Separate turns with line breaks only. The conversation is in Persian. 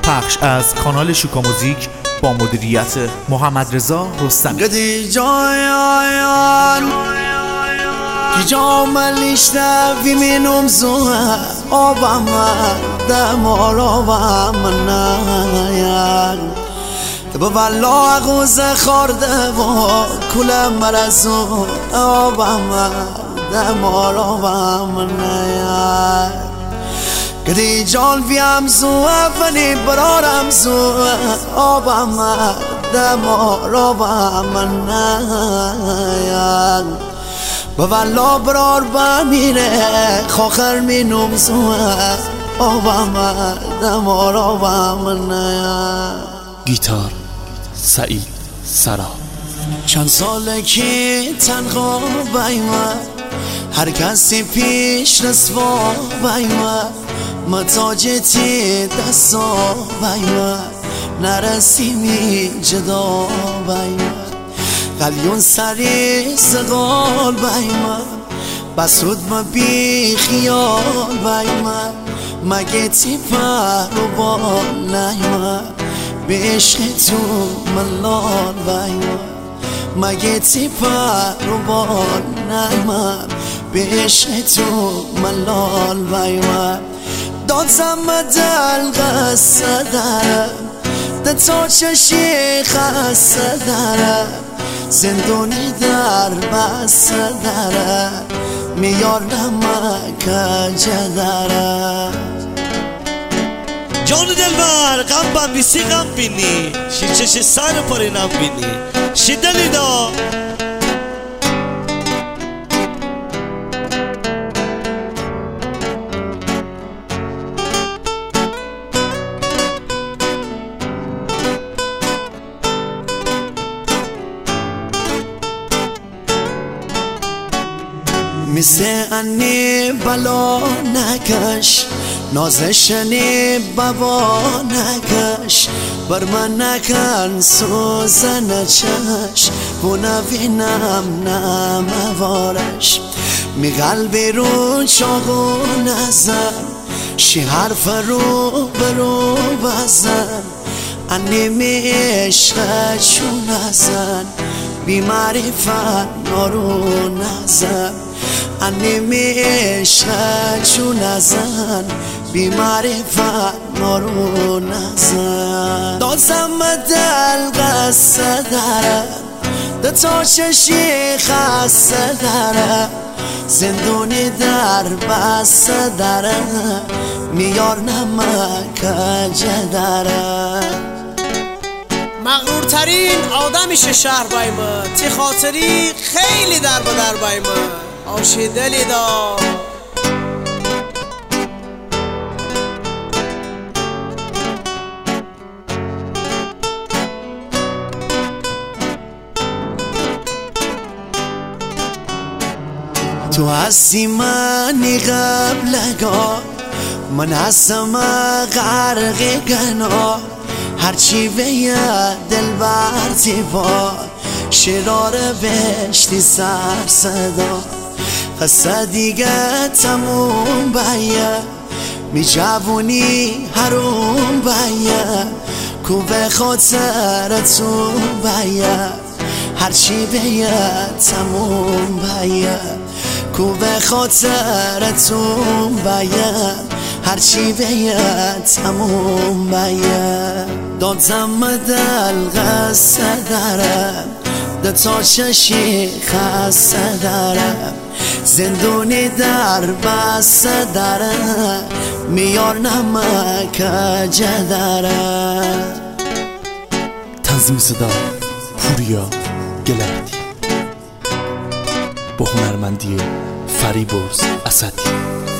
پخش از کانال شوکا موزیک با مدیریت محمد رضا رستمی.
قدی جایان جام لیشتوی منم زوه آبم دمار آبم نیار با والله غوز خورده و کل مرزو آبم دمار آبم نیار قدی جان بیم زوه ولی برارم زوه آبم دمار آبم نیار با والله برار بمیره خاخر مینم زوه آبم دمار آبم نیار.
گیتار سعید سرا.
چند ساله که تنها بایمه هر کسی پیش رسوا بایمه متاجتی دستا بایمه نرسیمی جدا بایمه قلیون سری زغال بایمه بسود ما بی خیال بایمه مگه تی پر و بال نیمه به عشق تو ملال بایمه مگه تی پر و بال نیمه به عشق تو ملال بایمه دادم دل قصه داره ده تا چشی خسته داره زندونی در بسته داره میار نمک داره.
جان دلبر غم بمیسی غم بینی شیر چش سر پاری نم بینی شی دلی دا
مثل انی بلا نکش نازشنی بابا نکش بر من نکن سوزن چش و نبینم نموارش می قلبی رو چاقو نزن شی حرف رو برو بزن انی می عشق چون نزن بی معرفت نارو نزن انی می عشق چون نزن بی معرفت نارو نزن دازم دل قصه داره ده تا چشی خسته داره زندونی در بسته داره میار نمک داره.
مغرورترین آدم میشه شهر بایمه تی خاطری خیلی در با در بایمه آشی دلی دا
تو هستی منی قبلگاه من هستم غرق گناه هرچی به دل برتی با شرار بشتی سر صدا قصه دیگه تموم بیه می جوونی حروم بیه کو به خاطرتون بیه هرچی به تموم بیه کو به خاطرتون بیه هرچی به تموم بیه دادم دل قصه داره ده تا چشی خسته داره زندونی در بسته داره میار نمک داره.
تنظیم صدا پوریا گلردی با هنرمندی فریبرز اسدی.